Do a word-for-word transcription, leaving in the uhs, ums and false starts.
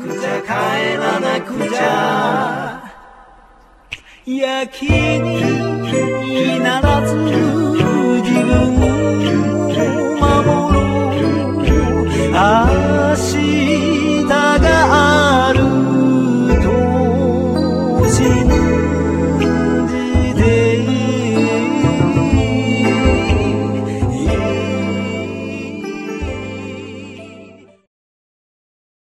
くちゃ帰らなくちゃ焼肉